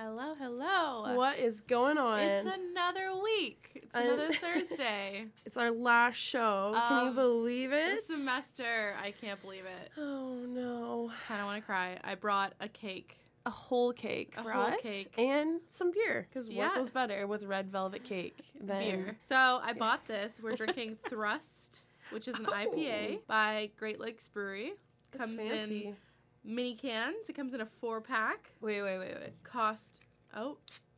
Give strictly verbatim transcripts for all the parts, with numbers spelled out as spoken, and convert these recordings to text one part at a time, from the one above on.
Hello, hello. What is going on? It's another week. It's another uh, Thursday. It's our last show. Um, Can you believe it? This semester. I can't believe it. Oh, no. Kind of want to cry. I brought a cake. A whole cake a for whole us. Cake. And some beer. Because yeah. what goes better with red velvet cake than beer? So I bought this. We're drinking Thrust, which is an oh. I P A by Great Lakes Brewery. That's Comes fancy. in mini cans. It comes in a four pack. Wait, wait, wait, wait. Cost. Oh.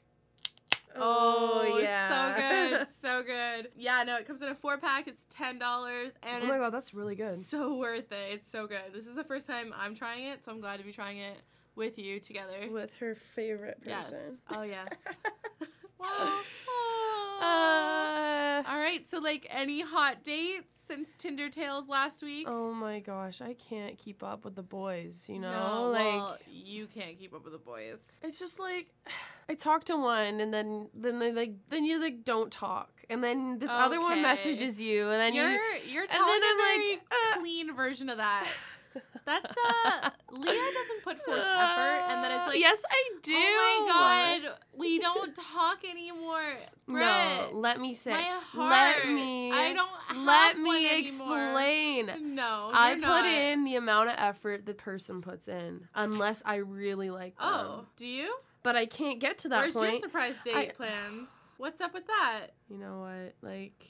Oh, yeah. So good. So good. Yeah, no, it comes in a four pack. It's ten dollars. And oh, my God. That's really good. So worth it. It's so good. This is the first time I'm trying it, so I'm glad to be trying it with you together. With her favorite person. Yes. Oh, yes. Wow. Oh. Uh, All right. So, like, any hot dates since Tinder Tales last week? Oh, my gosh. I can't keep up with the boys, you know? No, like, well, you can't keep up with the boys. It's just, like, I talk to one, and then then they, like, then you, like, don't talk. And then this okay. other one messages you, and then you're, you... You're telling and then a I'm very like, uh, clean version of that. That's, uh, Leah doesn't put forth effort, and then it's like, yes, I do. Oh my God, we don't talk anymore. Brett, no, let me say, my heart, let me, I don't have let one me anymore. explain. No, you're I not. put in the amount of effort the person puts in, unless I really like them. Oh, do you? But I can't get to that Where's point. Where's your surprise date I, plans? What's up with that? You know what, like...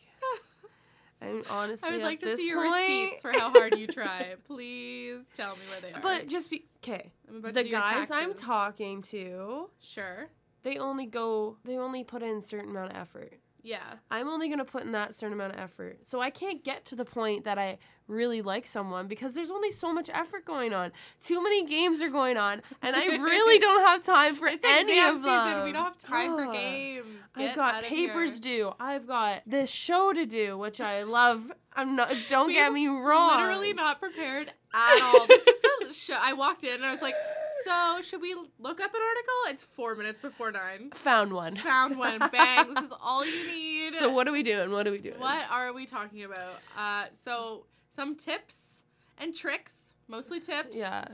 I'm honestly, I would like at to this see your point, receipts for how hard you try. Please tell me where they are. But just be okay. The guys I'm talking to, sure, they only go, they only put in a certain amount of effort. Yeah. I'm only gonna put in that certain amount of effort, so I can't get to the point that I really like someone because there's only so much effort going on. Too many games are going on, and I really don't have time for it's any exam of them. Season. We don't have time oh. for games. Get I've got papers due. I've got this show to do, which I love. I'm not. Don't We've get me wrong. Literally not prepared at all. This is the show. I walked in and I was like, "So should we look up an article?" It's four minutes before nine. Found one. Found one. Bang. This is all you need. So what are we doing? What are we doing? What are we talking about? Uh, so some tips and tricks, mostly tips. Yeah.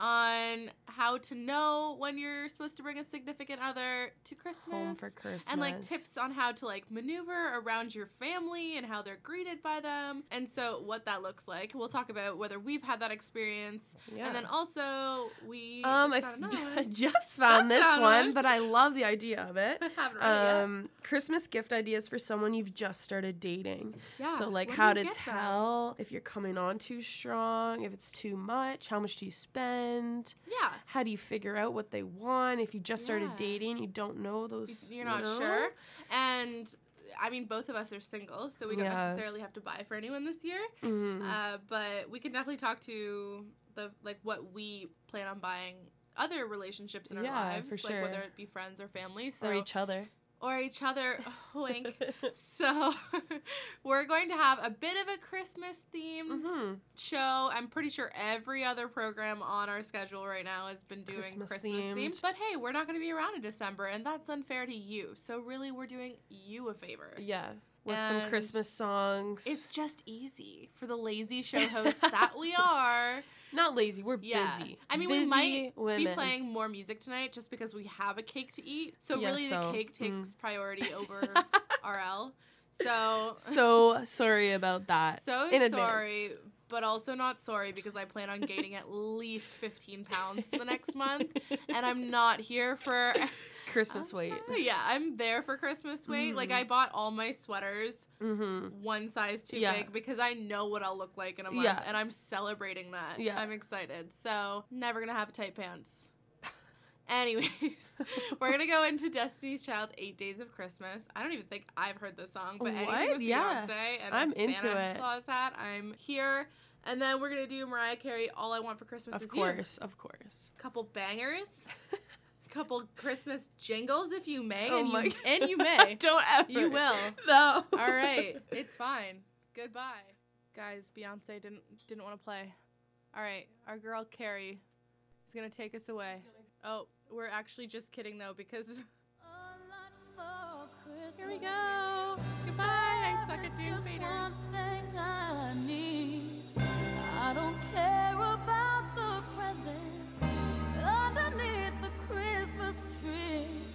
On how to know when you're supposed to bring a significant other to Christmas. Home for Christmas. And, like, tips on how to, like, maneuver around your family and how they're greeted by them. And so what that looks like. We'll talk about whether we've had that experience. Yeah. And then also, we um, just I found f- another one. just found just this found one, one, but I love the idea of it. Haven't read um, it yet. Christmas gift ideas for someone you've just started dating. Yeah. So, like, What how do to you get tell them? If you're coming on too strong, if it's too much, how much do you spend? Yeah. How do you figure out what they want? If you just started Yeah. dating, you don't know those. You're not you know? sure. And I mean, both of us are single, so we don't Yeah. necessarily have to buy for anyone this year. Mm-hmm. Uh, but we can definitely talk to the like what we plan on buying other relationships in our Yeah, lives, for like sure. whether it be friends or family, so Or each other. or each other. Wink. So we're going to have a bit of a Christmas themed Mm-hmm. show. I'm pretty sure every other program on our schedule right now has been doing Christmas Christmas, themed. themed. But hey, we're not going to be around in December, and that's unfair to you. So really, we're doing you a favor. Yeah. With some And Christmas songs. It's just easy for the lazy show hosts that we are. Not lazy. We're Yeah. busy. I mean, busy we might women. be playing more music tonight just because we have a cake to eat. So Yeah, really, so, the cake takes mm. priority over R L. So So sorry about that. so in sorry, advance. but also not sorry because I plan on gaining at least fifteen pounds in the next month, and I'm not here for Christmas weight. Yeah, I'm there for Christmas weight. Mm-hmm. Like, I bought all my sweaters Mm-hmm. one size too Yeah. big because I know what I'll look like in a month, Yeah. and I'm celebrating that. Yeah. I'm excited. So, never gonna have tight pants. Anyways, we're gonna go into Destiny's Child, Eight Days of Christmas. I don't even think I've heard this song, but What? anything with Yeah. Beyonce and I'm a Santa into it. Claus hat, I'm here. And then we're gonna do Mariah Carey, All I Want for Christmas Of Is course, of course. You. Couple bangers. Couple Christmas jingles, if you may, Oh and my you God. and you may. Don't ever. You will. No. All right, it's fine. Goodbye, guys. Beyonce didn't didn't want to play. All right, our girl Carrie is gonna take us away. Oh, we're actually just kidding though because here we go. Goodbye. I suck at doing faders. I don't care about the presents underneath the Christmas tree.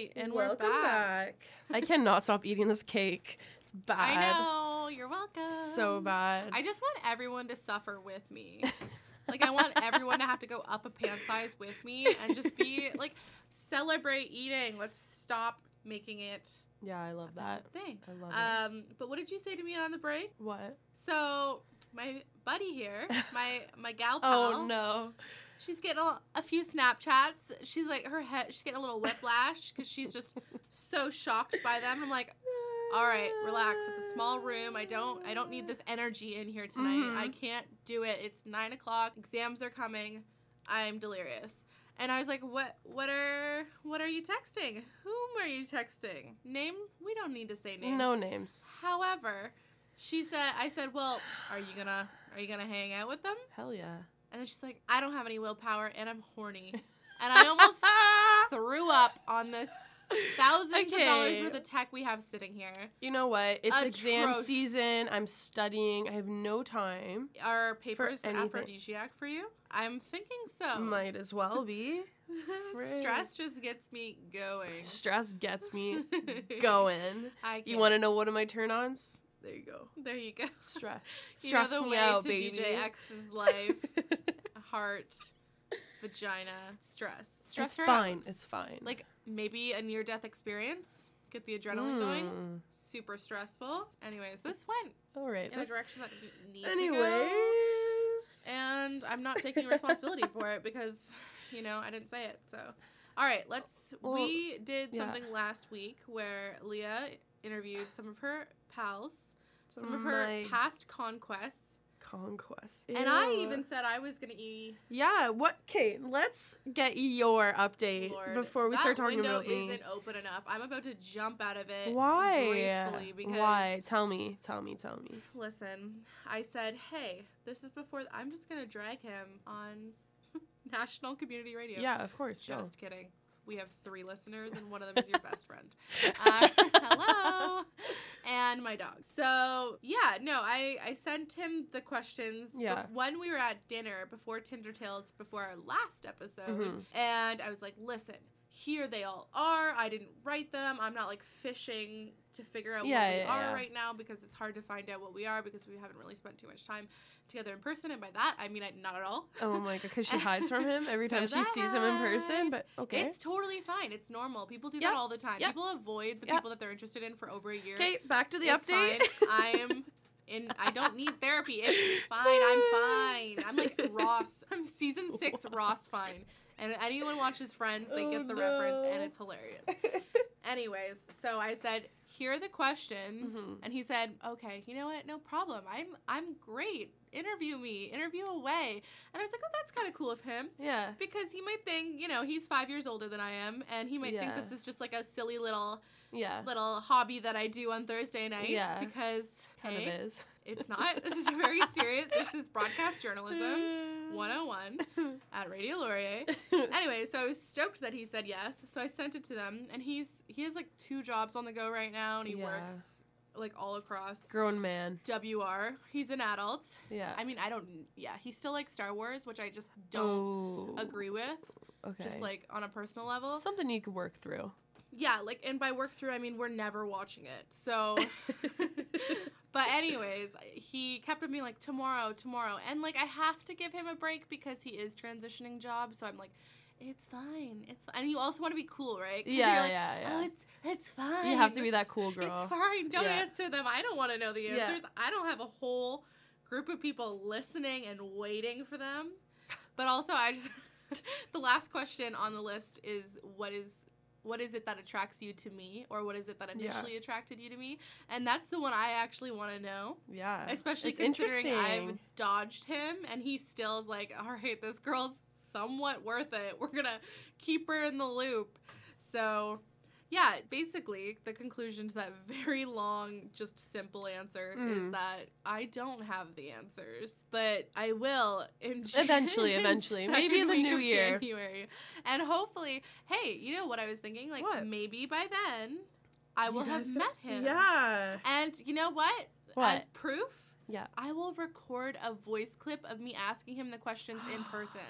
right, and Welcome we're back. back. I cannot stop eating this cake. It's bad. I know. You're welcome. So bad. I just want everyone to suffer with me. Like, I want everyone to have to go up a pant size with me and just be, like, celebrate eating. Let's stop making it Yeah, I love that. a thing. I love it. Um, but what did you say to me on the break? What? So, my buddy here, my my gal pal. Oh, no. She's getting a, a few Snapchats. She's like, her head, she's getting a little whiplash because she's just so shocked by them. I'm like, all right, relax. It's a small room. I don't, I don't need this energy in here tonight. Mhm. I can't do it. It's nine o'clock. Exams are coming. I'm delirious. And I was like, what, what are, what are you texting? Whom are you texting? Name? We don't need to say names. No names. However, she said, I said, well, are you gonna, are you gonna hang out with them? Hell yeah. And then she's like, I don't have any willpower and I'm horny. And I almost threw up on this thousands Okay. of dollars worth of tech we have sitting here. You know what? It's exam Atro- season. I'm studying. I have no time. Are papers anything. aphrodisiac for you? I'm thinking so. Might as well be. Stress just gets me going. Stress gets me going. I You can't. want to know one of my turn-ons? There you go. There you go. Stress. You know Stress the me way out, to baby. D J X's life, heart, vagina, stress. Stress It's her out. fine. It's fine. Like, maybe a near-death experience. Get the adrenaline going. Mm. Super stressful. Anyways, this went All right. in a let's- direction that we need Anyways. to go. And I'm not taking responsibility for it because, you know, I didn't say it. So, all right, let's. Well, we did yeah. something last week where Leah interviewed some of her pals, some, Some of her my past conquests. Conquest. And I Ew. even said I was going to eat. Yeah, what? Okay, let's get your update Lord, before we that start talking window about me. isn't open enough. I'm about to jump out of it. Why? Gracefully because Why? Tell me. Tell me. Tell me. Listen, I said, hey, this is before. I'm just going to drag him on national community radio. Yeah, of course. Go. Just kidding. We have three listeners, and one of them is your best friend. Uh, hello. And my dog. So, yeah, no, I, I sent him the questions Yeah. bef- when we were at dinner before Tinder Tales, before our last episode. Mhm. And I was like, listen, here they all are. I didn't write them. I'm not like fishing to figure out Yeah, what we yeah, are yeah. right now because it's hard to find out what we are because we haven't really spent too much time together in person. And by that, I mean I, not at all. Oh my god, because she hides from him every time she Because sees him in I person. hide. But okay. It's totally fine. It's normal. People do Yep. that all the time. Yep. People avoid the Yep. people that they're interested in for over a year. Okay, back to the It's update. fine. I am in. I don't need therapy. It's fine. I'm fine. I'm like Ross. I'm season six Ross fine. And anyone watches Friends, they Oh, get the reference, and no. it's hilarious. Anyways, so I said, here are the questions, Mhm. and he said, okay, you know what? No problem. I'm I'm great. Interview me. Interview away. And I was like, oh, that's kind of cool of him. Yeah. Because he might think, you know, he's five years older than I am, and he might Yeah. think this is just like a silly little Yeah. little hobby that I do on Thursday nights. Yeah. Because Kind hey, of is. it's not. This is very serious. This is broadcast journalism one oh one at Radio Laurier. Anyway, so I was stoked that he said yes. So I sent it to them, and he's he has like two jobs on the go right now, and he Yeah. works like all across Grown man. W R. He's an adult. Yeah. I mean, I don't. Yeah, he still likes Star Wars, which I just don't oh, agree with. Okay. Just like on a personal level. something you could work through. Yeah, like, and by work through, I mean we're never watching it. So, but anyways, he kept on being like, tomorrow, tomorrow. And, like, I have to give him a break because he is transitioning jobs. So I'm like, it's fine. It's fine. And you also want to be cool, right? 'Cause Yeah, you're like, yeah, yeah. Oh, it's it's fine. You have to be that cool girl. It's fine. Don't Yeah. answer them. I don't want to know the Yeah. answers. I don't have a whole group of people listening and waiting for them. But also, I just, the last question on the list is what is what is it that attracts you to me, or what is it that Yeah. initially attracted you to me? And that's the one I actually want to know. Yeah. Especially It's considering interesting. I've dodged him, and he still is like, all right, this girl's somewhat worth it. We're gonna keep her in the loop. So, yeah, basically, the conclusion to that very long, just simple answer is Mm. that I don't have the answers, but I will in Jan- Eventually, in eventually. second Maybe in the week new of year. January. And hopefully, hey, you know what I was thinking? Like, What? maybe by then, I will You have guys met could- him. Yeah. And you know what? What? As proof, Yeah. I will record a voice clip of me asking him the questions in person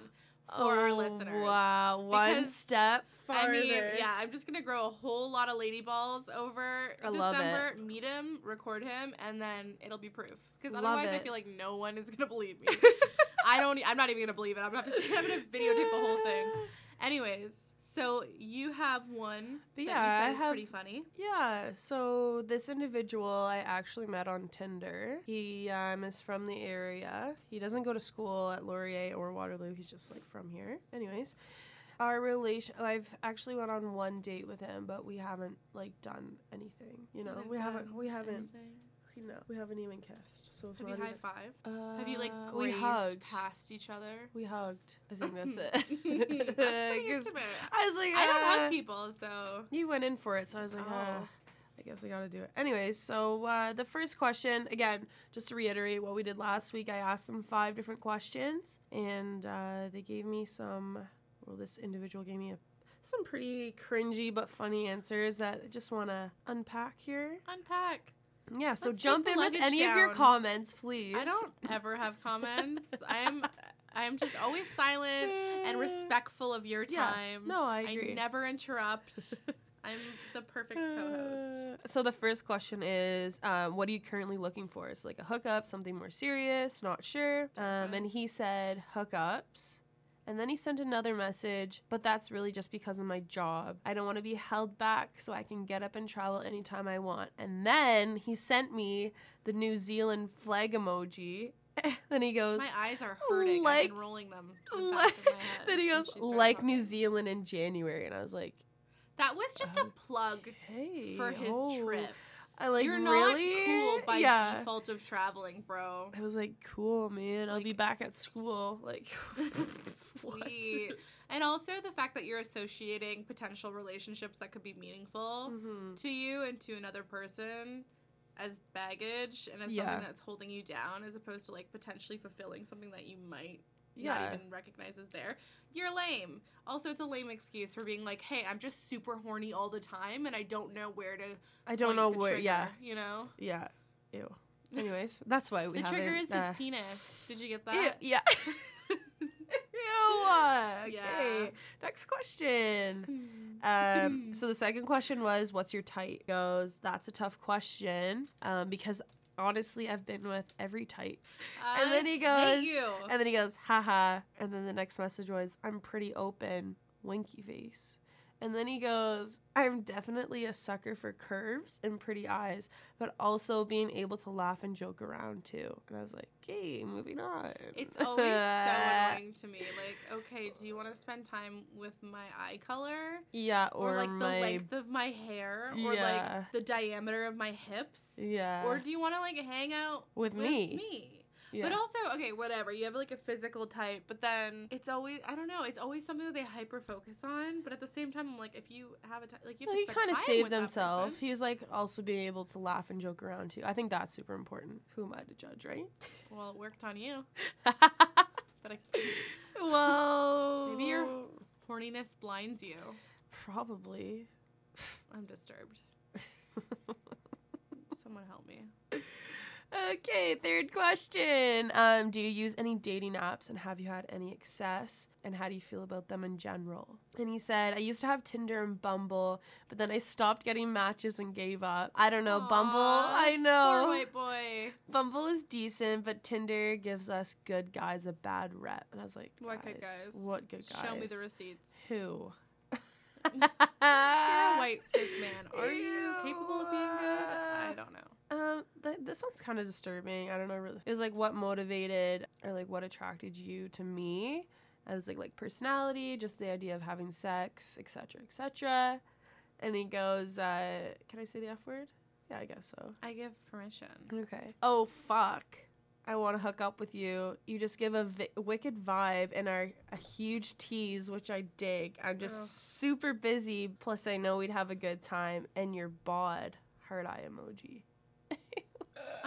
for our Oh, listeners. Wow, one Because, step farther. I mean, yeah, I'm just gonna grow a whole lot of lady balls over I love December. Meet him, record him, and then it'll be proof. Because Love otherwise, I it. feel like no one is gonna believe me. I don't. I'm not even gonna believe it. I'm gonna have to. I'm gonna videotape the whole thing. Anyways, so you have one But that yeah, you I said is have- pretty funny. Yeah, so this individual I actually met on Tinder. He um, is from the area. He doesn't go to school at Laurier or Waterloo. He's just like from here. Anyways, our relation, I've actually went on one date with him, but we haven't like done anything. You know, Haven't we haven't, done we haven't, anything. we, no, we haven't even kissed. So it's Have not you even. high five? Uh, Have you like we grazed hugged. past each other? We hugged. I think that's it. That's pretty 'Cause intimate. I was like, I don't uh, hug people, so You went in for it, so I was like, Oh. uh, I guess I gotta do it. Anyways, so uh, the first question, again, just to reiterate what we did last week, I asked them five different questions, and uh, they gave me some, well, this individual gave me a, some pretty cringy but funny answers that I just want to unpack here. unpack. Yeah, so Let's jump take in the with luggage any of your down. comments, please. I don't ever have comments. I am I am just always silent and respectful of your Yeah, time. no, I agree. I never interrupt. I'm the perfect co-host. Uh, So the first question is, um, what are you currently looking for? So like a hookup, something more serious, not sure. Um, Okay. and he said hookups. And then he sent another message, but that's really just because of my job. I don't want to be held back so I can get up and travel anytime I want. And then he sent me the New Zealand flag emoji. Then he goes, My eyes are hurting. I've like- been rolling them to the like, back of my head. then he since goes, she started like New talking. Zealand in January. And I was like, That was just a plug hey. for his oh. trip. I like You're really not cool by yeah. default of traveling, bro. I was like, cool, man. I'll be Like- back at school. Like, what? Sweet. And also the fact that you're associating potential relationships that could be meaningful Mhm. to you and to another person as baggage and as Yeah. something that's holding you down as opposed to like potentially fulfilling something that you might Yeah. not even recognize as there. You're lame. Also, it's a lame excuse for being like, hey, I'm just super horny all the time and I don't know where to I don't point know the where. trigger, Yeah, you know? yeah. Ew. Anyways, that's why we The haven't. trigger is uh, his penis. Did you get Ew, that? yeah. Ew. uh, Okay. Yeah. Next question. Um, so the second question was, "What's your type?" He goes, "That's a tough question, um, because honestly, I've been with every type." And then he I goes, hate you. and then he goes, haha. And then the next message was, I'm pretty open, winky face. And then he goes, I'm definitely a sucker for curves and pretty eyes, but also being able to laugh and joke around too. And I was like, okay, moving on. It's always so annoying to me. Like, okay, do you want to spend time with my eye color? Yeah, Or, or, like my, the length of my hair? Or Yeah. like the diameter of my hips? yeah, Or do you want to like hang out with, with me. me? Yeah. But also, okay, whatever. You have like a physical type, but then it's always, I don't know, it's always something that they hyper focus on. But at the same time, I'm like, if you have a type, like you have Well, to he spend kind of time saved with that himself. person. He was like also being able to laugh and joke around too. I think that's super important. Who am I to judge, right? Well, it worked on you. But I, well, Maybe your- horniness blinds you. probably. I'm disturbed. Someone help me. Okay, third question. Um, do you use any dating apps and have you had any success? And how do you feel about them in general? And he said, I used to have Tinder and Bumble, but then I stopped getting matches and gave up. I don't know, Bumble. Aw, I know. Poor white boy. Bumble is decent, but Tinder gives us good guys a bad rep. And I was like, What good guys? What good guys? Show me the receipts. Who? You're a white cis man. Are you Ew. capable of being good? I don't know. Um, th- this one's kind of disturbing. I don't know really. It was like what motivated or like what attracted you to me. I was like like personality, just the idea of having sex, et cetera, et cetera. And he goes, uh, "Can I say the F word?" Yeah, I guess so. I give permission. Okay. Oh fuck! I want to hook up with you. You just give a vi- wicked vibe and are a huge tease, which I dig. I'm just Ugh. super busy. Plus, I know we'd have a good time. And you're bod. Heart eye emoji.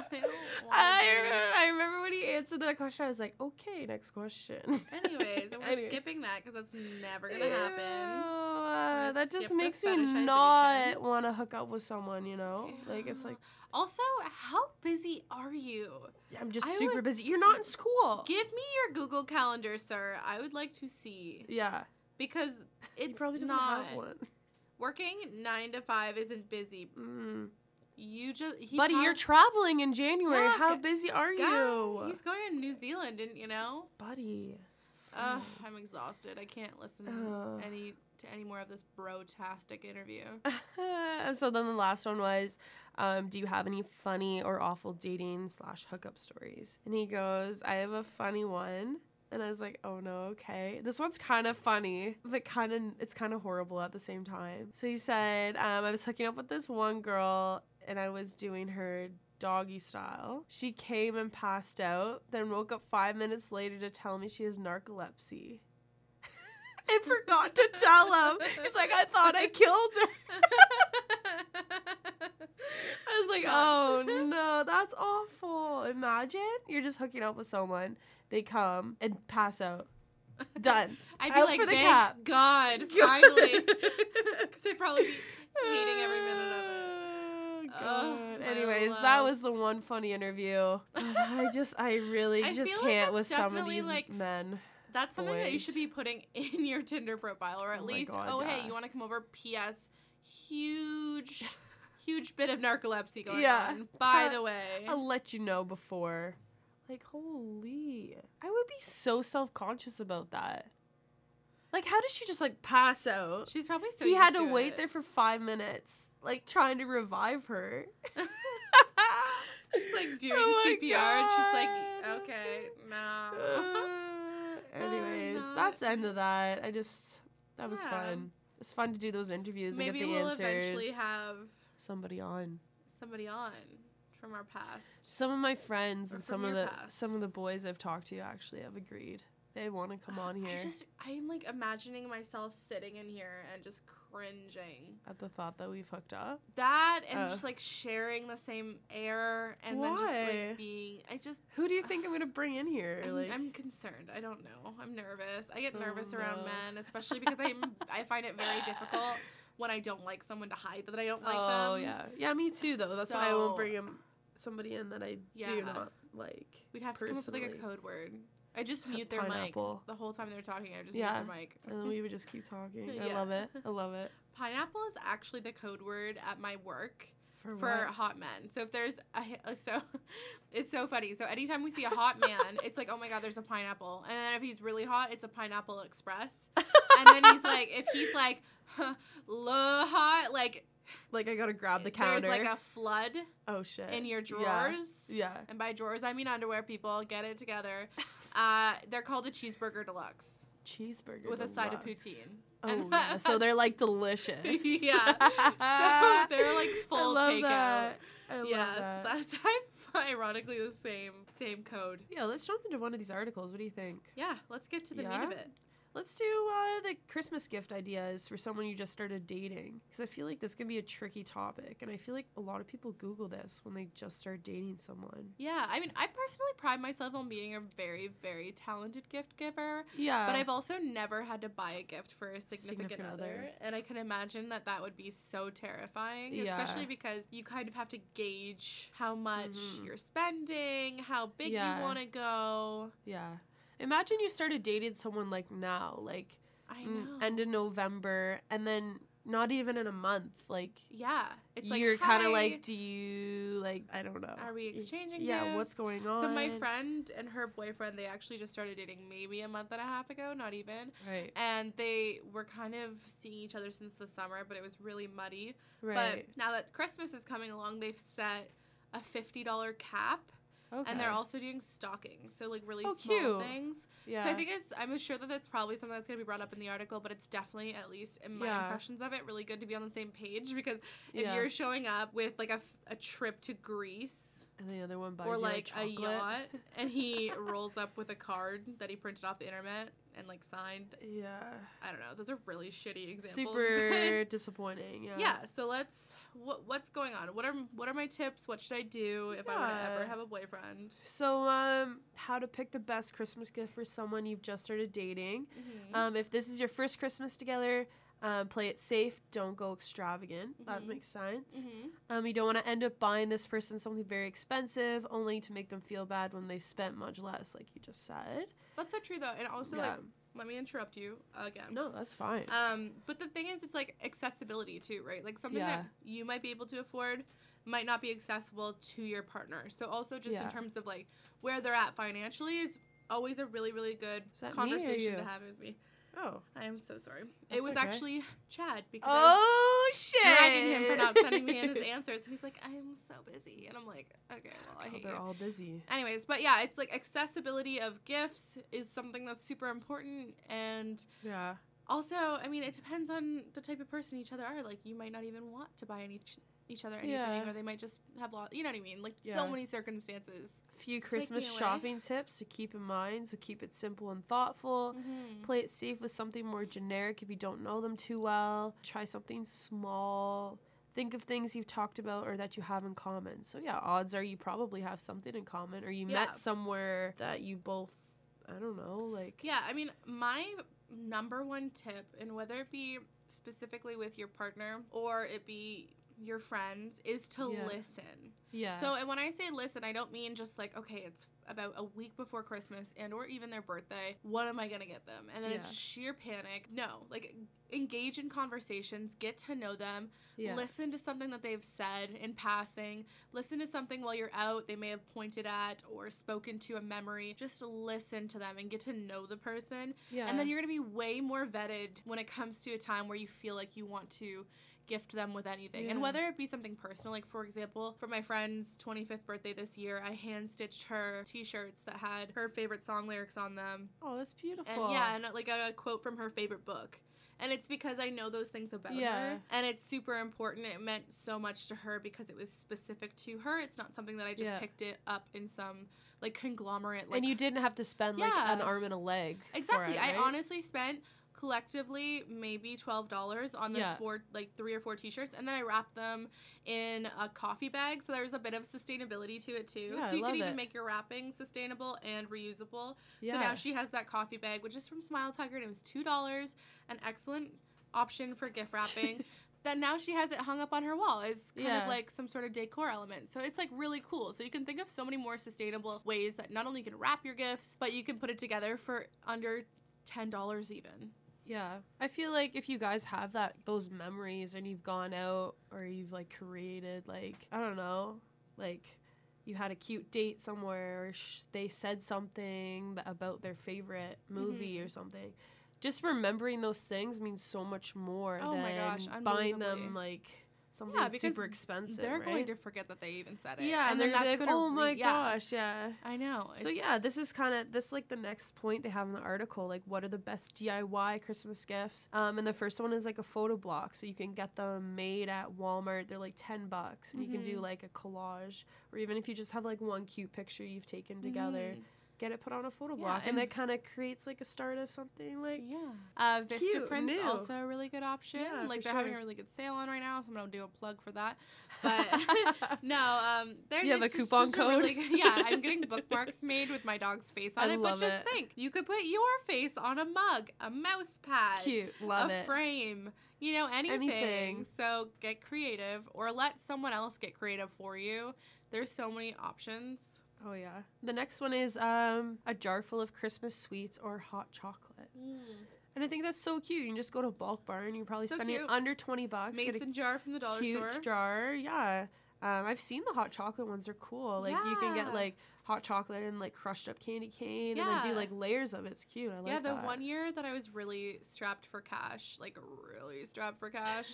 I don't want I to. remember, I remember when he answered that question, I was like, okay, next question. Anyways, and we're Anyways. skipping that because that's never gonna happen. Ew, uh, that just skip the makes me fetishization. not want to hook up with someone, you know? Like, it's like, Also, how busy are you? I'm just I super would- busy. You're not in school. Give me your Google Calendar, sir. I would like to see Yeah. because it's He probably doesn't not have one. working nine to five isn't busy. Mm. You just he Buddy, you're prob- traveling in January. Yeah, How g- busy are Guy, you? He's going to New Zealand, didn't you know? Buddy. Ugh, I'm exhausted. I can't listen Ugh. any to any more of this bro-tastic interview. And so then the last one was, um, do you have any funny or awful dating slash hookup stories? And he goes, I have a funny one. And I was like, oh no, okay. This one's kind of funny, but kind of, it's kind of horrible at the same time. So he said, um, I was hooking up with this one girl and I was doing her doggy style. She came and passed out, then woke up five minutes later to tell me she has narcolepsy. And forgot to tell him. He's like, I thought I killed her. I was like, oh no, that's awful. Imagine you're just hooking up with someone, they come and pass out. Done. I'd be Out like, for the thank cap." God, finally. Because I'd probably be hating every minute of it. Oh, Ugh, God. my Anyways, that love. was the one funny interview. I just, I really I just feel like can't that's with some of definitely, these like, men. That's something that you should Boys. be putting in your Tinder profile, or at Oh my least, God, oh, hey, yeah. you want to come over? P S. Huge, huge bit of narcolepsy going Yeah. on. By Tell- the way. I'll let you know before. Like, holy. I would be so self-conscious about that. Like, how did she just, like, pass out? She's probably so he used had to to wait it. there for five minutes, like, trying to revive her. Just like doing Oh my C P R, and she's God. like, okay, no. Uh, anyways, no. that's the end of that. I just, that was Yeah. fun. It's fun to do those interviews Maybe and get the we'll answers. eventually have Somebody on. somebody on from our past. Some of my friends Or and from some of your the past. some of the boys I've talked to actually have agreed. They want to come on here I just, I'm like imagining myself sitting in here and just cringing. at the thought that we've hooked up. That and Uh. just like sharing the same air and then just Why? like being, I just, Who do you think I'm gonna bring in here? I'm, like, I'm concerned. I don't know. I'm nervous. I get Oh, nervous around no. men, especially because I'm, I find it very difficult when I don't like someone to hide that I don't like oh them. yeah, yeah, me too. Though that's why I So- won't bring him somebody in that I do Yeah. not like. We'd have to come up with like a Personally. code word. I just mute their Pineapple. mic the whole time they're talking. I just Yeah. mute their mic. And then we would just keep talking. I Yeah. love it. I love it. Pineapple is actually the code word at my work For, for what? hot men. So if there's a hi- uh, so it's so funny. So anytime we see a hot man, it's like, oh my God, there's a pineapple. And then if he's really hot, it's a Pineapple Express. And then he's like, if he's like, huh, low hot, like Like I gotta grab the counter. there's like a flood oh shit. in your Yeah. drawers. Yeah. And by drawers, I mean underwear, people. Get it together. Uh, they're called a cheeseburger deluxe Cheeseburger with a side of deluxe. poutine. Oh And yeah. So they're like delicious. Yeah. So they're like full I love takeout. That. I love Yes, that. that's ironically the same same code. Yeah, let's jump into one of these articles. What do you think? Yeah, let's get to the meat Yeah? of it. Let's do uh, the Christmas gift ideas for someone you just started dating. Because I feel like this can be a tricky topic. And I feel like a lot of people Google this when they just start dating someone. Yeah, I mean, I personally pride myself on being a very, very talented gift giver. Yeah. But I've also never had to buy a gift for a significant, Significant other. other. And I can imagine that that would be so terrifying, Yeah. especially because you kind of have to gauge how much Mhm. you're spending, how big Yeah. you want to go. Yeah. Imagine you started dating someone like now, like I n- know. end of November, and then not even in a month. Like, yeah, it's like, you're kind of "Hi, like, do you, like, I don't know. are we exchanging Yeah, gifts?" what's going on? So my friend and her boyfriend, they actually just started dating maybe a month and a half ago, not even. Right. And they were kind of seeing each other since the summer, but it was really muddy. Right. But now that Christmas is coming along, they've set a fifty dollars cap. Okay. And they're also doing stockings, so like really Oh, small cute. things. yeah. So I think it's, I'm sure that that's probably something that's going to be brought up in the article, but it's definitely, at least in my Yeah. impressions of it, really good to be on the same page, because if Yeah. you're showing up with like a, f- a trip to Greece, And the other one buys or you, like a chocolate. yacht, and he rolls up with a card that he printed off the internet and like signed. Yeah. I don't know. Those are really shitty examples. Super disappointing. Yeah. Yeah. So let's. What what's going on? What are what are my tips? What should I do if I were to Yeah. ever have a boyfriend? So, um, how to pick the best Christmas gift for someone you've just started dating. Mm-hmm. Um, if this is your first Christmas together, um, play it safe. Don't go extravagant. That Mhm. makes sense. mm-hmm. Um, you don't want to end up buying this person something very expensive only to make them feel bad when they spent much less, like you just said. That's so true though, and also Yeah. like, let me interrupt you again. No, that's fine. Um, but the thing is, it's like accessibility too, right? Like something Yeah. that you might be able to afford might not be accessible to your partner. So also just Yeah. in terms of like where they're at financially is always a really really good Is that me or conversation you? to have. It was me. Oh. I am so sorry. That's it was okay. actually Chad because I was Oh, shit. dragging him for not sending me in his answers, and he's like, "I'm so busy," and I'm like, "Okay, well, I Oh, hate they're you." all busy. Anyways, but yeah, it's like accessibility of gifts is something that's super important, and Yeah. also, I mean, it depends on the type of person each other are. Like, you might not even want to buy any each, each other anything, Yeah. or they might just have lot. You know what I mean? Like, Yeah. so many circumstances. Few Take me Christmas away. shopping tips to keep in mind. So keep it simple and thoughtful. Mm-hmm. Play it safe with something more generic if you don't know them too well. Try something small. Think of things you've talked about or that you have in common. So yeah, odds are you probably have something in common, or you Yeah. met somewhere that you both, I don't know, like. Yeah, I mean, my number one tip, and whether it be specifically with your partner or it be your friends, is to Yeah. listen. Yeah. So, and when I say listen, I don't mean just like, okay, it's about a week before Christmas and or even their birthday. What am I going to get them? And then it's Yeah. sheer panic. No, like engage in conversations, get to know them, yeah. listen to something that they've said in passing, listen to something while you're out they may have pointed at or spoken to a memory. Just listen to them and get to know the person. Yeah. And then you're going to be way more vetted when it comes to a time where you feel like you want to gift them with anything. And Yeah. whether it be something personal, like for example, for my friend's twenty-fifth birthday this year, I hand stitched her t-shirts that had her favorite song lyrics on them. Oh, that's beautiful. And yeah, and like a quote from her favorite book. And it's because I know those things about Yeah. her. And it's super important. It meant so much to her because it was specific to her. It's not something that I just Yeah. picked it up in some like conglomerate. Like, and you didn't have to spend like Yeah. an arm and a leg. exactly. For it, I right? honestly spent collectively maybe twelve dollars on the Yeah. four, like three or four t-shirts. And then I wrapped them in a coffee bag. So there was a bit of sustainability to it too. Yeah, so you I love could even it. make your wrapping sustainable and reusable. Yeah. So now she has that coffee bag, which is from Smile Tiger, and it was two dollars. An excellent option for gift wrapping. That now she has it hung up on her wall as kind Yeah. of like some sort of decor element. So it's like really cool. So you can think of so many more sustainable ways that not only you can wrap your gifts, but you can put it together for under ten dollars even. Yeah. I feel like if you guys have that those memories and you've gone out or you've like created like I don't know, like you had a cute date somewhere or sh- they said something th- about their favorite movie Mhm. or something. Just remembering those things means so much more Oh than my gosh, buying them unbelievably. like something Yeah, because super expensive. They're right? going to forget that they even said it. Yeah, and, then they're gonna be like, gonna "Oh re- my yeah. gosh, yeah." I know. So it's- yeah, this is kind of this like the next point they have in the article, like what are the best D I Y Christmas gifts? Um, and the first one is like a photo block, so you can get them made at Walmart. They're like ten bucks, and you can do Mhm. like a collage, or even if you just have like one cute picture you've taken together, Mhm. get it put on a photo Yeah, block, and, and- that kind of creates like a start of something like Yeah. Uh, Vista Cute, Prints new. also a really good option. Yeah, like for they're having a sure. really good sale on right now, so I'm gonna do a plug for that. But no, um, there's Do you have a it's just- coupon just a really code? good- yeah, I'm getting bookmarks made with my dog's face on I it. love but just it. think, you could put your face on a mug, a mouse pad, cute, love a it. frame. You know, anything. Anything. So get creative, or let someone else get creative for you. There's so many options. Oh yeah. The next one is um a jar full of Christmas sweets or hot chocolate. And I think that's so cute. You can just go to Bulk Barn. You're probably So spending cute. under twenty bucks. get a Mason jar from the dollar huge store. jar. Yeah. Um, I've seen the hot chocolate ones. They're cool. Like you can get Yeah. like hot chocolate and like crushed up candy cane, and then do Yeah. like layers of it. It's cute. I like Yeah, the that. one year that I was really strapped for cash, like really strapped for cash,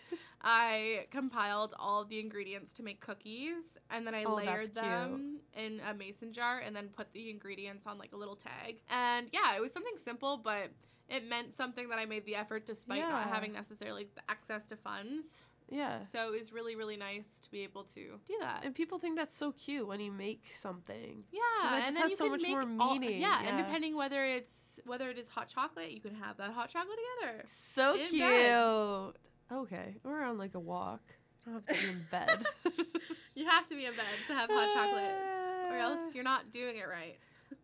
I compiled all of the ingredients to make cookies, and then I Oh, that's layered them in a mason jar and then put the ingredients on like a little tag. And yeah, it was something simple, but it meant something that I made the effort despite not Yeah. having necessarily the access to funds. Yeah. So it was really, really nice to be able to do that. And people think that's so cute when you make something. Yeah, that just and then has you so can much make more all- meaning, yeah, and yeah. depending whether it's whether it is hot chocolate, you can have that hot chocolate together. So In cute. bed. Okay, we're on like a walk. I don't have to be in bed. You have to be in bed to have hot chocolate, or else you're not doing it right.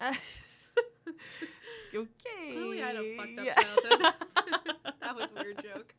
Okay. Clearly, I had a fucked up Yeah. childhood. That was a weird joke.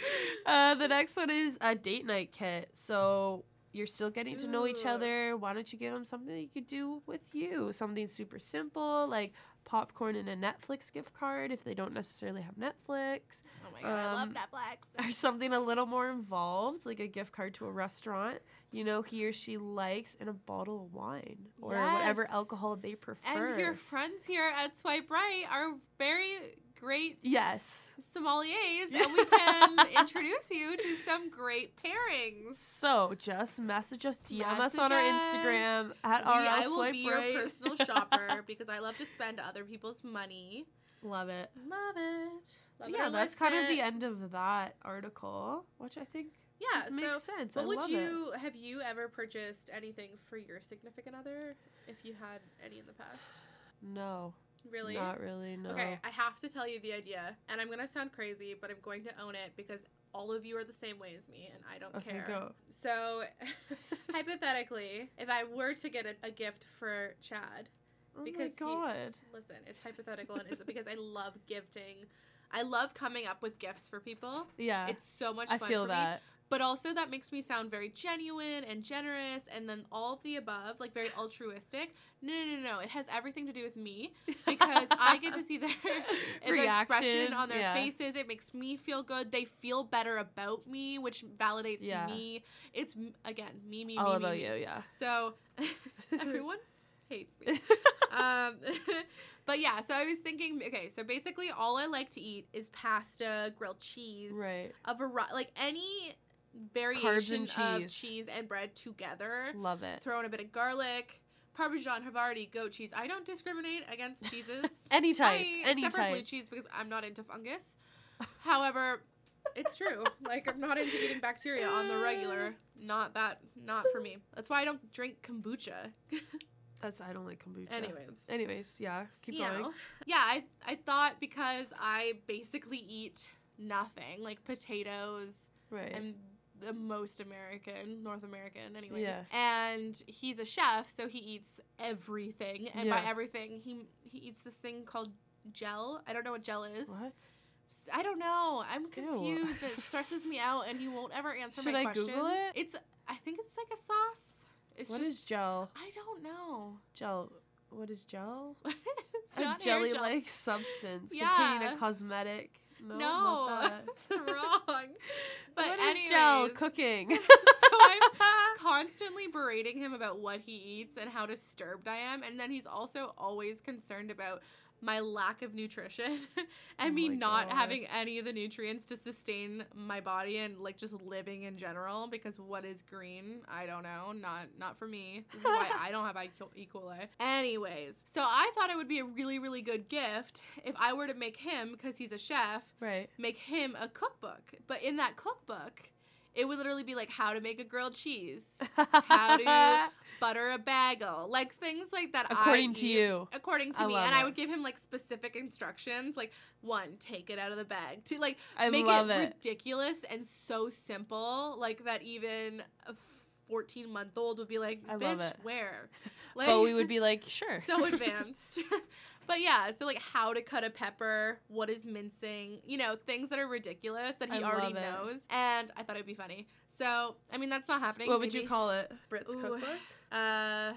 Uh, the next one is a date night kit. So you're still getting to know each Ooh. other. Why don't you give them something that you could do with you? Something super simple, like popcorn and a Netflix gift card if they don't necessarily have Netflix. Oh my god, I love Um, Netflix. Or something a little more involved, like a gift card to a restaurant, you know, he or she likes, and a bottle of wine or whatever Yes. alcohol they prefer. And your friends here at Swipe Right are very great Yes. sommeliers, and we can introduce you to some great pairings. So just message us, D M us Message on our us. Instagram at We, R L I will Swipe be Right. your personal shopper because I love to spend other people's money. Love it. Love it. Love it Yeah, or that's list kind of it. the end of that article, which I think Yeah, just makes so sense. what I would love you have you ever purchased anything for your significant other if you had any in the past? it. No, Really? not really. No. Okay, I have to tell you the idea, and I'm gonna sound crazy, but I'm going to own it because all of you are the same way as me, and I don't Okay, care. go. So, hypothetically, if I were to get a, a gift for Chad, Oh because he- my god. listen, it's hypothetical, and it's because I love gifting. I love coming up with gifts for people. Yeah. It's so much I fun feel for me. that. But also that makes me sound very genuine and generous, and then all of the above, like very altruistic. No, no, no, no. It has everything to do with me because I get to see their the expression Reaction, on their yeah. faces. It makes me feel good. They feel better about me, which validates Yeah. me. It's, m- again, me, me, All me, about me, me. you, yeah. So everyone hates me. um, but yeah, so I was thinking, okay, so basically all I like to eat is pasta, grilled cheese, Right. a vari- like any variation and of cheese. cheese and bread together. Love it. Throw in a bit of garlic, Parmesan, Havarti, goat cheese. I don't discriminate against cheeses. Any type. I- Any except for blue type. cheese because I'm not into fungus. However, it's true. Like I'm not into eating bacteria on the regular. Not that. Not for me. That's why I don't drink kombucha. That's I don't like kombucha. Anyways. Anyways, yeah. Keep You going. know. Yeah, I I thought because I basically eat nothing, like potatoes. Right. I'm the most American, North American, anyways. Yeah. And he's a chef, so he eats everything. And by Yeah. everything, he he eats this thing called gel. I don't know what gel is. What? S- I don't know. I'm confused. It stresses me out, and he won't ever answer Should my I questions. Google it? It's. I think it's like a sauce. It's What just. is gel? I don't know. Gel. What is gel? It's A not hair gel. jelly-like substance Yeah. containing a cosmetic. No, No, not that. it's wrong. But what anyways, is gel? Cooking. so I'm constantly berating him about what he eats and how disturbed I am, and then he's also always concerned about my lack of nutrition and Oh me my not God. having any of the nutrients to sustain my body and like just living in general, because what is green? I don't know. Not not for me. This is why I don't have E. coli. Anyways, so I thought it would be a really, really good gift if I were to make him, because he's a chef, Right. make him a cookbook. But in that cookbook, it would literally be like how to make a grilled cheese, how to butter a bagel, like things like that. According I to eat, you. according to I me, love and I it. would give him like specific instructions, like one, take it out of the bag, to like I make love it, it. ridiculous and so simple, like that even a fourteen month old would be like, I bitch, love it. where? Like, But we would be like, sure. so advanced. But yeah, so like how to cut a pepper, what is mincing, you know, things that are ridiculous that he I already love it. knows. And I thought it'd be funny. So, I mean, that's not happening. What would you Maybe- call it? Brit's Ooh. cookbook? Uh,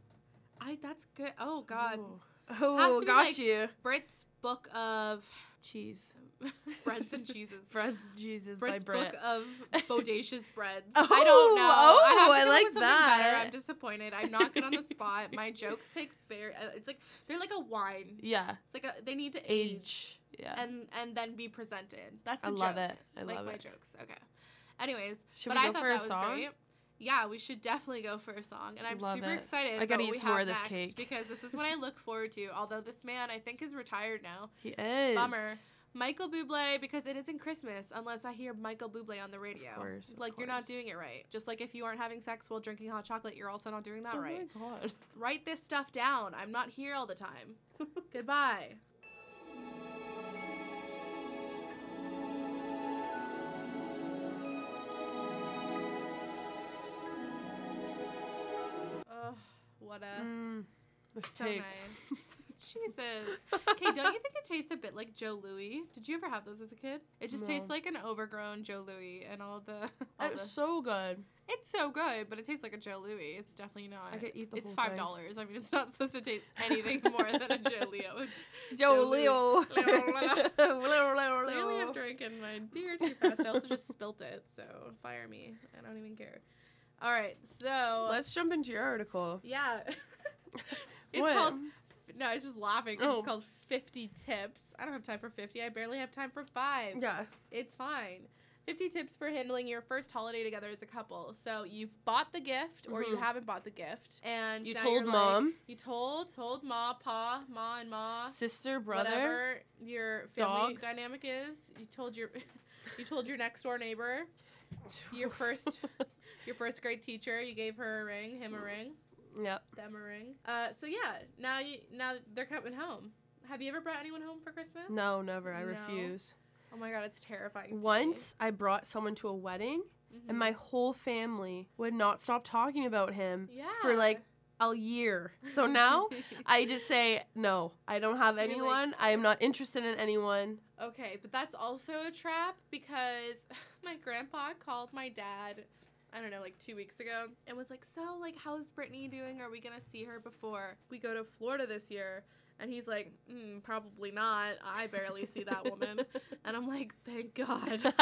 I, that's good. Oh, God. Ooh. Has Oh, to be, got like, you. Brit's book of Cheese. breads and cheeses. Breads Jesus by Brit's Brit. book of bodacious breads. Oh, I don't know. oh, I, have to I come up like with something that. Better. I'm disappointed. I'm not good on the spot. My jokes take very. uh, It's like they're like a wine. Yeah. It's like a, they need to age, Age. Yeah. and and then be presented. That's I a love joke. it. I like love my it. jokes. Okay. Anyways, Should but we I go thought for a that was song? great. Yeah, we should definitely go for a song, and I'm Love super it. excited. I gotta about eat what we some more have of this next cake. because this is what I look forward to. Although this man, I think, is retired now. He is. Bummer. Michael Bublé, because it isn't Christmas unless I hear Michael Bublé on the radio. Of course, of like, you're not course. doing it right. Just like if you aren't having sex while drinking hot chocolate, you're also not doing that Oh right. my god. Write this stuff down. I'm not here all the time. Goodbye. Ugh, what a... Mm, the So cake. nice. Jesus. Okay, don't you think it tastes a bit like Joe Louis? Did you ever have those as a kid? It just No. tastes like an overgrown Joe Louis and all the... All It's the so good. it's so good, but it tastes like a Joe Louis. It's definitely not. I could eat the It's whole five thing. dollars. I mean, it's not supposed to taste anything more than a Joe Leo. Joe Leo. Leo. Clearly, I'm drinking my beer too fast. I also just spilt it, so fire me. I don't even care. All right, so Let's jump into your article. yeah, it's What? called. No, I was just laughing. 'cause Oh. It's called fifty Tips. I don't have time for fifty. I barely have time for five. Yeah. It's fine. fifty tips for handling your first holiday together as a couple. So you've bought the gift or you Mhm. haven't bought the gift. And You now told you're like- mom. you told, told ma, pa, ma and ma. Sister, brother. Whatever your family dog. dynamic is. You told your you told your next door neighbor. Your first your first grade teacher, you gave her a ring, him a ring, Yep. them a ring. Uh so yeah, now you now they're coming home. Have you ever brought anyone home for Christmas? No, never. I No. refuse. Oh my god, it's terrifying. to me. Once I brought someone to a wedding, Mhm. and my whole family would not stop talking about him yeah. for like a year. So now I just say, no, I don't have You're like- anyone. I am not interested in anyone. Okay, but that's also a trap because my grandpa called my dad, I don't know, like two weeks ago, and was like, so, like, how's Brittany doing? Are we going to see her before we go to Florida this year? And he's like, mm, probably not. I barely see that woman. And I'm like, thank God.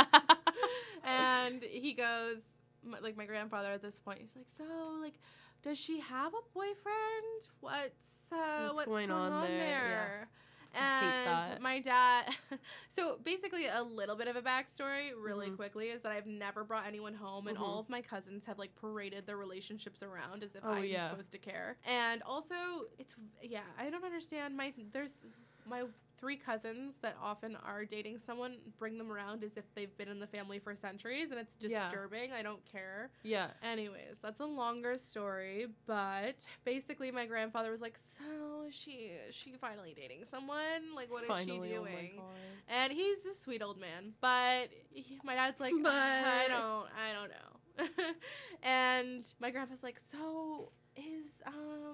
And he goes, my, like, my grandfather at this point, he's like, so, like, does she have a boyfriend? What's, uh, What's what's, going on there? I hate And that. my dad, so basically a little bit of a backstory really Mhm. quickly is that I've never brought anyone home and Mhm. all of my cousins have like paraded their relationships around as if Oh, I'm yeah. supposed to care. And also it's, yeah, I don't understand my, there's my three cousins that often are dating someone, bring them around as if they've been in the family for centuries and it's Yeah. disturbing. I don't care. Yeah. Anyways, that's a longer story, but basically my grandfather was like, so is she is she finally dating someone? Like, what is Finally, she oh my doing? God. And he's a sweet old man, but he, my dad's like, But- I don't, I don't know. And my grandpa's like, so is um,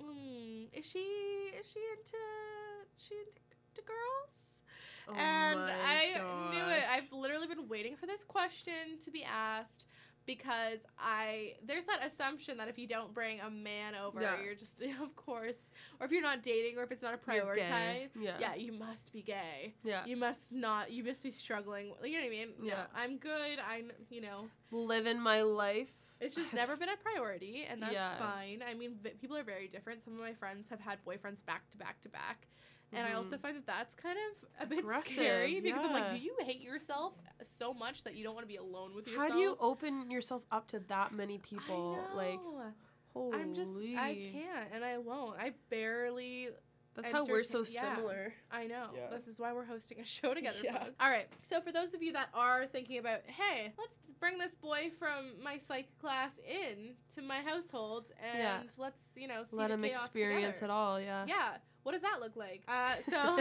mm, is she is she into she into, to girls? Oh And my I knew it. gosh. I've literally been waiting for this question to be asked because I there's that assumption that if you don't bring a man over, Yeah. you're just of course, or if you're not dating, or if it's not a You're priority, gay. Yeah. yeah, you must be gay. Yeah. You must not. You must be struggling. You know what I mean? No, Yeah. I'm good. I kn- you know. Living my life. It's just never been a priority, and that's Yeah. fine. I mean, v- people are very different. Some of my friends have had boyfriends back to back to back. And I also Mhm. find that that's kind of a bit Aggressive, scary because I'm like, yeah. do you hate yourself so much that you don't want to be alone with yourself? How do you open yourself up to that many people? I know. Like, holy. I'm just, I can't, and I won't. I barely. That's how we're so entertain- yeah. similar. I know. Yeah. This is why we're hosting a show together. Yeah. folks. All right. So for those of you that are thinking about, hey, let's bring this boy from my psych class in to my household, and Yeah. let's, you know, see Let the him chaos experience together. it all, yeah. Yeah. What does that look like? Uh, so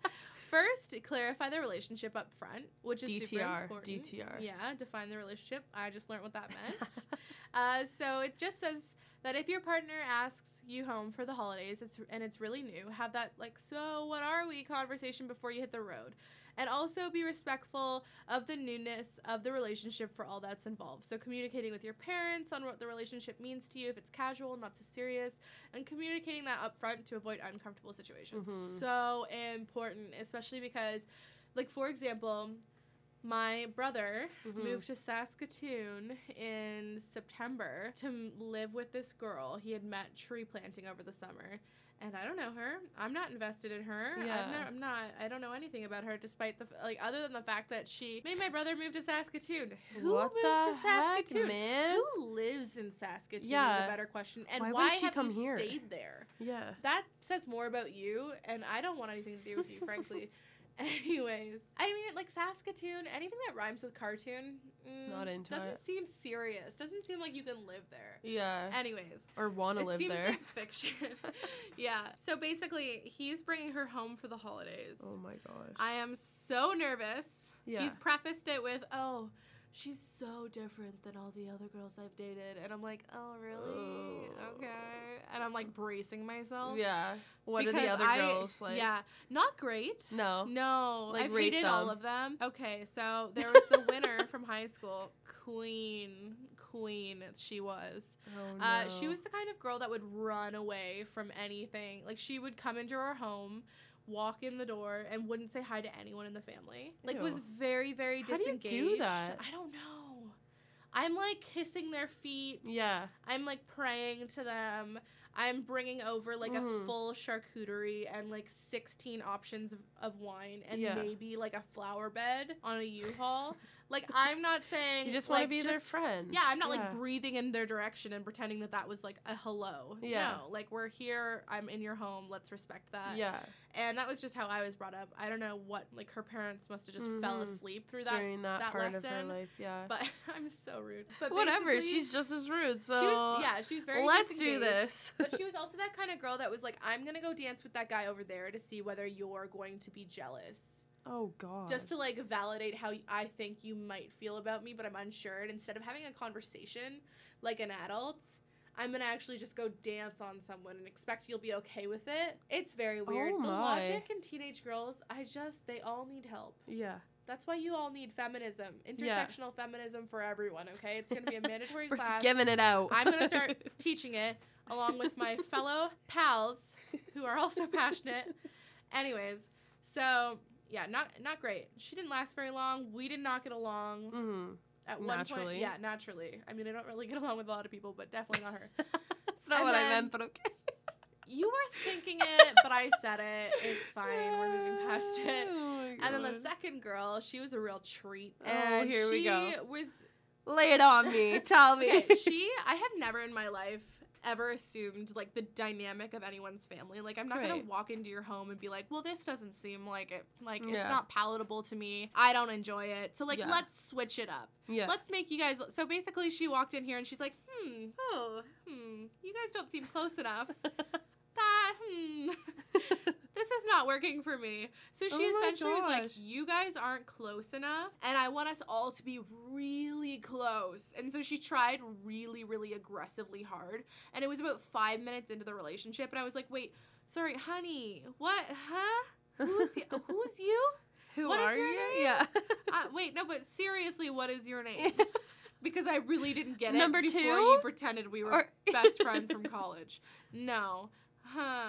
first, clarify the relationship up front, which is D T super R, important. D T R. Yeah, define the relationship. I just learned what that meant. uh, so it just says that if your partner asks you home for the holidays, it's and it's really new, have that like, so what are we conversation before you hit the road. And also be respectful of the newness of the relationship for all that's involved. So communicating with your parents on what the relationship means to you, if it's casual, not too serious, and communicating that up front to avoid uncomfortable situations. Mhm. So important, especially because, like, for example, my brother Mhm. moved to Saskatoon in September to m- live with this girl he had met tree planting over the summer. And I don't know her. I'm not invested in her. Yeah. I'm, not, I'm not. I don't know anything about her, despite the f- like, other than the fact that she made my brother move to Saskatoon. Who What moves the to Saskatoon? heck, man? Who lives in Saskatoon? Is Yeah. a better question. And Why why, wouldn't she have come you here? stayed there? Yeah. That says more about you, and I don't want anything to do with you, frankly. Anyways, I mean, like Saskatoon, anything that rhymes with cartoon, mm, Not into doesn't it. seem serious. Doesn't seem like you can live there. Yeah. Anyways, Or want to it live seems there. like fiction. Yeah. So basically, he's bringing her home for the holidays. Oh my gosh. I am so nervous. Yeah. He's prefaced it with, "Oh, she's so different than all the other girls I've dated," and I'm like, "Oh, really? Oh. Okay." And I'm like bracing myself. Yeah. What are because the other I- girls like? Yeah, not great. No. No, Like, I've rate hated all them. of them. Okay, so there was the winner from high school, Queen. Queen, she was. Oh no. Uh, she was the kind of girl that would run away from anything. Like, she would come into our home, walk in the door, and wouldn't say hi to anyone in the family. Like, was Ew. very, very How do you disengaged. do that? I don't know. I'm, like, kissing their feet. Yeah. I'm, like, praying to them. I'm bringing over, like, Mhm. a full charcuterie and, like, sixteen options of, of wine and Yeah. maybe, like, a flower bed on a U-Haul. Like, I'm not saying... You just want to like, be their just- friend. Yeah, I'm not, Yeah. like, breathing in their direction and pretending that that was, like, a hello. Yeah. No, like, we're here. I'm in your home. Let's respect that. Yeah. And that was just how I was brought up. I don't know what, like, her parents must have just fell Mhm. asleep through that. During that, that part of her lesson. life, yeah. But I'm so rude. But Whatever, basically, she's just as rude, so she was, yeah, she was very let's do disengaged. this. But she was also that kind of girl that was like, I'm going to go dance with that guy over there to see whether you're going to be jealous. Oh god. Just to, like, validate how I think you might feel about me, but I'm unsure. And instead of having a conversation like an adult, I'm going to actually just go dance on someone and expect you'll be okay with it. It's very weird. Oh the my. logic in teenage girls, I just, they all need help. Yeah. That's why you all need feminism. Yeah. Intersectional feminism for everyone, okay? It's going to be a mandatory We're class. giving it out. I'm going to start teaching it along with my fellow pals who are also passionate. Anyways, so yeah, not not great. She didn't last very long. We did not get along. Mm-hmm. At one Naturally. point, yeah, naturally. I mean, I don't really get along with a lot of people, but definitely not her. That's not And what I then- meant, but okay. You were thinking it, but I said it. It's fine. We're moving past it. Oh my And then the God. second girl, she was a real treat. Oh, And here she we go. was Lay it on me. Tell me. okay, she I have never in my life ever assumed like the dynamic of anyone's family. Like, I'm not gonna Right. walk into your home and be like, well, this doesn't seem like it, like Yeah. it's not palatable to me. I don't enjoy it. So like, Yeah. let's switch it up. Yeah. Let's make you guys. So basically, she walked in here and she's like, hmm, oh, hmm, you guys don't seem close enough. That, hmm, this is not working for me. So she Oh my essentially was like, gosh. you guys aren't close enough, and I want us all to be really close. And so she tried really, really aggressively hard, and it was about five minutes into the relationship, and I was like, wait, sorry, honey, what, huh? Who's, y- who's you? Who What is are your you? name? Yeah. Uh, wait, no, but seriously, what is your name? Because I really didn't get it Number before two? you pretended we were Or- best friends from college. No. Huh.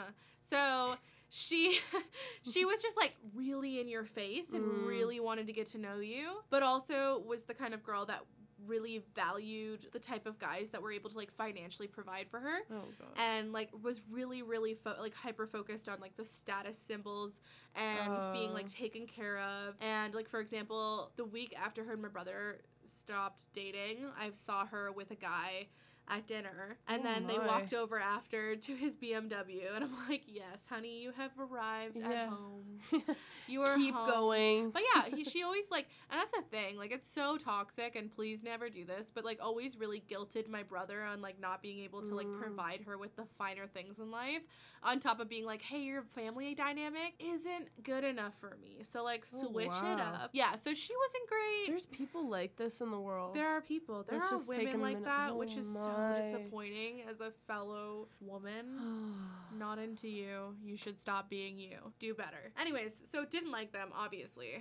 So she she was just like really in your face and Mm. really wanted to get to know you, but also was the kind of girl that really valued the type of guys that were able to like financially provide for her. Oh god. And like was really really fo- like hyper focused on like the status symbols and being like Oh. taken care of. And like, for example, the week after her and my brother stopped dating, I saw her with a guy at dinner, and Oh then they my. walked over after to his B M W, and I'm like, yes, honey, you have arrived at Yeah. home. You are Keep home. going. But yeah, he, she always like, and that's the thing, like, it's so toxic, and please never do this, but like, always really guilted my brother on like not being able to like Mm. provide her with the finer things in life, on top of being like, hey, your family dynamic isn't good enough for me, so like Oh, switch it wow. up. Yeah, so she wasn't great. There's people like this in the world. There are people. There Let's are just take women a like minute. that, Oh which is my. so disappointing as a fellow woman. Not into you. You should stop being you. Do better. Anyways, so didn't like them, obviously.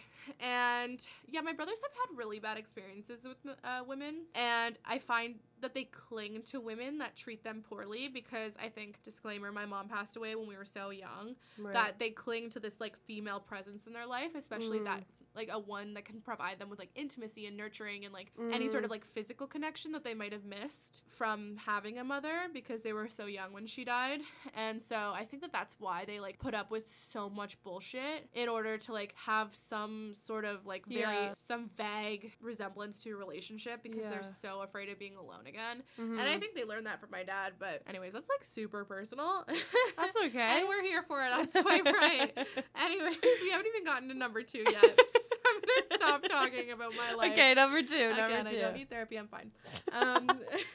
And yeah, my brothers have had really bad experiences with uh, women. And I find that they cling to women that treat them poorly because I think, disclaimer, my mom passed away when we were so young, Right. that they cling to this like female presence in their life, especially Mm. that like a one that can provide them with like intimacy and nurturing and like any sort Mm. of like physical connection that they might have missed from having a mother because they were so young when she died. And so I think that that's why they like put up with so much bullshit in order to like have some sort of like very Yeah. some vague resemblance to a relationship because they're Yeah. so afraid of being alone again. again. Mhm. And I think they learned that from my dad. But anyways, that's like super personal. That's okay. And we're here for it on Swipe Right. Anyways, we haven't even gotten to number two yet. I'm gonna stop talking about my life. Okay, number two. Again, number two. I don't need therapy. I'm fine. Um,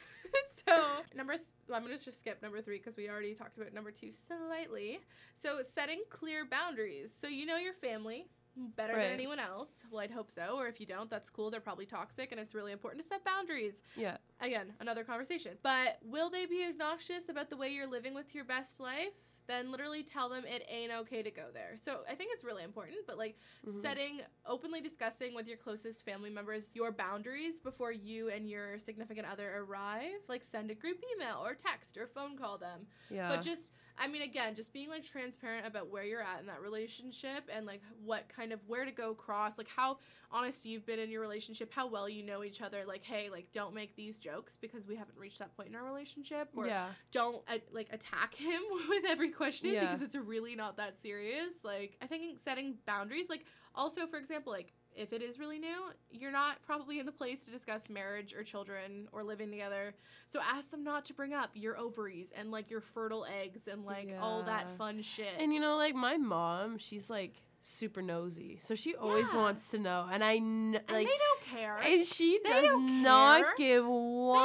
so number, th- well, I'm gonna just skip number three because we already talked about number two slightly. So setting clear boundaries. So you know your family better Right. than anyone else. Well, I'd hope so. Or if you don't, that's cool. They're probably toxic, and it's really important to set boundaries. Yeah. Again, another conversation. But will they be obnoxious about the way you're living with your best life? Then literally tell them it ain't okay to go there. So I think it's really important, but like Mhm. setting, openly discussing with your closest family members your boundaries before you and your significant other arrive. Like send a group email or text or phone call them. Yeah. But just, I mean, again, just being like transparent about where you're at in that relationship and like what kind of, where to go cross, like how honest you've been in your relationship, how well you know each other. Like, hey, like don't make these jokes because we haven't reached that point in our relationship. Or yeah. don't uh, like attack him with every question Yeah. because it's really not that serious. Like, I think setting boundaries, like also, for example, like if it is really new, you're not probably in the place to discuss marriage or children or living together. So ask them not to bring up your ovaries and like your fertile eggs and like all that Yeah. fun shit. And you know, like my mom, she's like super nosy, so she always Yeah. wants to know, and I kn- And like, they don't care. and she They does don't not care. give have-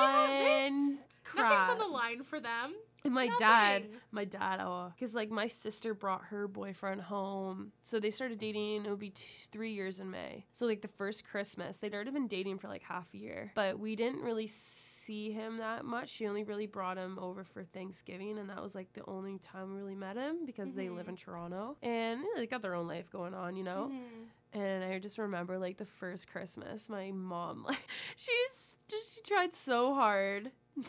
one crap. Nothing's on the line for them. And my dad, Nothing. my dad, oh, because like my sister brought her boyfriend home. So they started dating, it would be two, three years in May. So like the first Christmas, they'd already been dating for like half a year. But we didn't really see him that much. She only really brought him over for Thanksgiving. And that was like the only time we really met him because they live Mhm. in Toronto. And you know, they got their own life going on, you know? Mhm. And I just remember like the first Christmas, my mom, like she's just, she tried so hard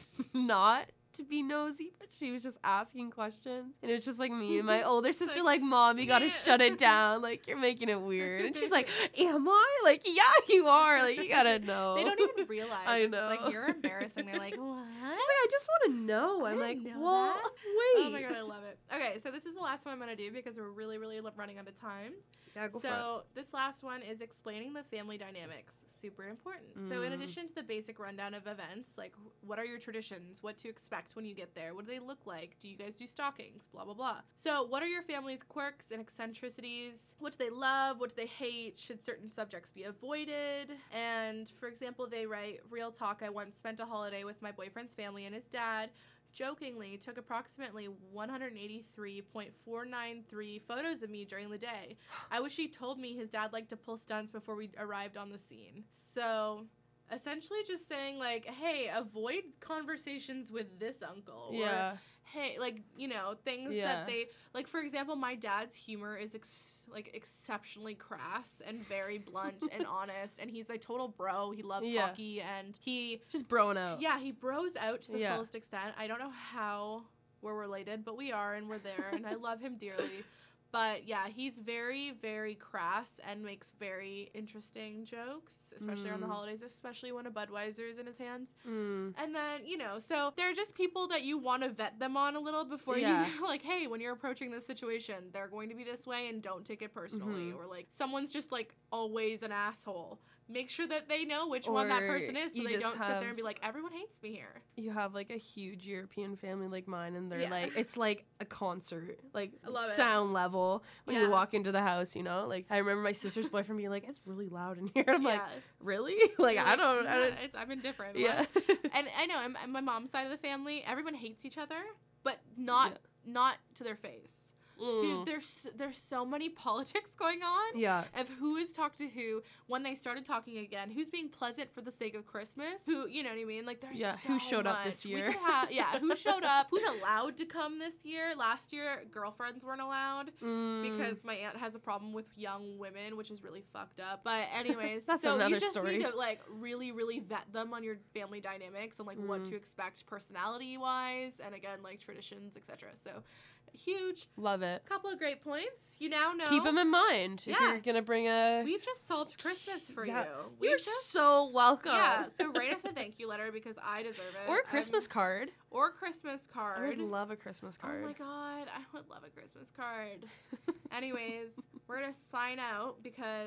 not to be nosy, but she was just asking questions. And it was just like me and my older sister, like, Mom, you gotta Yeah. shut it down. Like, you're making it weird. And she's like, am I? Like, yeah, you are. Like, you gotta know. They don't even realize. I It's know. like, you're embarrassing. They're like, what? She's like, I just want to know. I I'm like, didn't know well, that. wait. Oh my god, I love it. Okay, so this is the last one I'm gonna do because we're really, really lo- running out of time. Yeah, go So this last one is explaining the family dynamics. Super important. So in Mm. addition to the basic rundown of events, like what are your traditions? What to expect when you get there? What do they look like? Do you guys do stockings? Blah, blah, blah. So what are your family's quirks and eccentricities? What do they love? What do they hate? Should certain subjects be avoided? And for example, they write, real talk, I once spent a holiday with my boyfriend's family and his dad. Jokingly took approximately one hundred eighty-three point four nine three photos of me during the day. I wish he told me his dad liked to pull stunts before we arrived on the scene. So essentially just saying like, hey, avoid conversations with this uncle. Yeah. Or, hey, like, you know, things Yeah. that they, like, for example, my dad's humor is, ex- like, exceptionally crass and very blunt and honest. And he's a total bro. He loves Yeah. hockey and he... Just broing out. Yeah, he bros out to the Yeah. fullest extent. I don't know how we're related, but we are, and we're there, and I love him dearly. But yeah, he's very, very crass and makes very interesting jokes, especially around the Mm. holidays, especially when a Budweiser is in his hands. Mm. And then, you know, so they're just people that you want to vet them on a little before Yeah. you know, like, hey, when you're approaching this situation, they're going to be this way and don't take it personally. Mhm. Or like, someone's just like always an asshole. Make sure that they know which one that Or person is so you they just don't sit there have- and be like, everyone hates me here. You have like a huge European family like mine, and they're Yeah. like, it's like a concert, like I love it. sound level when Yeah. you walk into the house, you know? Like, I remember my sister's boyfriend being like, it's really loud in here. I'm like, yeah. really? Like, I don't, I "Yeah, don't, it's, I'm indifferent. yeah. What?" And I know, on my mom's side of the family, everyone hates each other, but not Yeah. not to their face. So Mm. there's there's so many politics going on. Yeah. Of who is talked to who when they started talking again, who's being pleasant for the sake of Christmas, who, you know what I mean, like there's Yeah, so who showed up this much. We year. could have- yeah, who showed up, who's allowed to come this year. Last year girlfriends weren't allowed Mm. because my aunt has a problem with young women, which is really fucked up. But anyways, That's so another you just story. need to like really really vet them on your family dynamics and like what Mm. to expect personality wise, and again like traditions, etc. So huge. Love it. Couple of great points. You now know. Keep them in mind if Yeah. you're gonna bring a. We've just solved Christmas for Yeah. you. We've You're just, so welcome. yeah. So write us a thank you letter because I deserve it. Or a Christmas I'm- card. or Christmas I card. would love a Christmas Oh my card. god, I would love a Christmas card. Anyways, we're gonna sign out because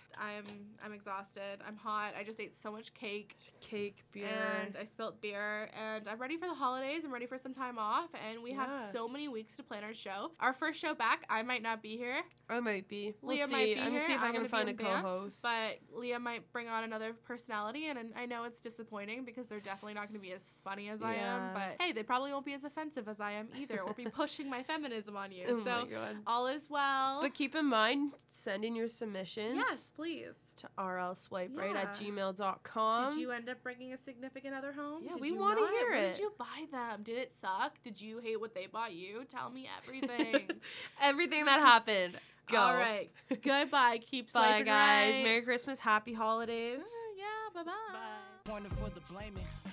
I'm I'm exhausted. I'm hot. I just ate so much cake. Cake, beer. And I spilt beer. And I'm ready for the holidays. I'm ready for some time off. And we Yeah. have so many weeks to plan our show. Our first show back, I might not be here. I might be. We'll Leah see. might be I'm here. gonna see if I I'm can gonna find be a in Banff, co-host. But Leah might bring on another personality. And, and I know it's disappointing because they're definitely not going to be as funny as I am. Yeah. But hey, they probably won't be as offensive as I am either or be pushing my feminism on you. Oh so my God. all is well. But keep in mind, send in your submissions yes, please. to rlswiperite at Yeah. gmail dot com. Did you end up bringing a significant other home? Yeah, Did we you wanna not? hear What it. Did you buy them? Did it suck? Did you hate what they bought you? Tell me everything. Everything that happened. Go. All right. Goodbye. Keep Bye, swiping guys. right. Merry Christmas. Happy holidays. Yeah, bye-bye. Pointing for the blaming.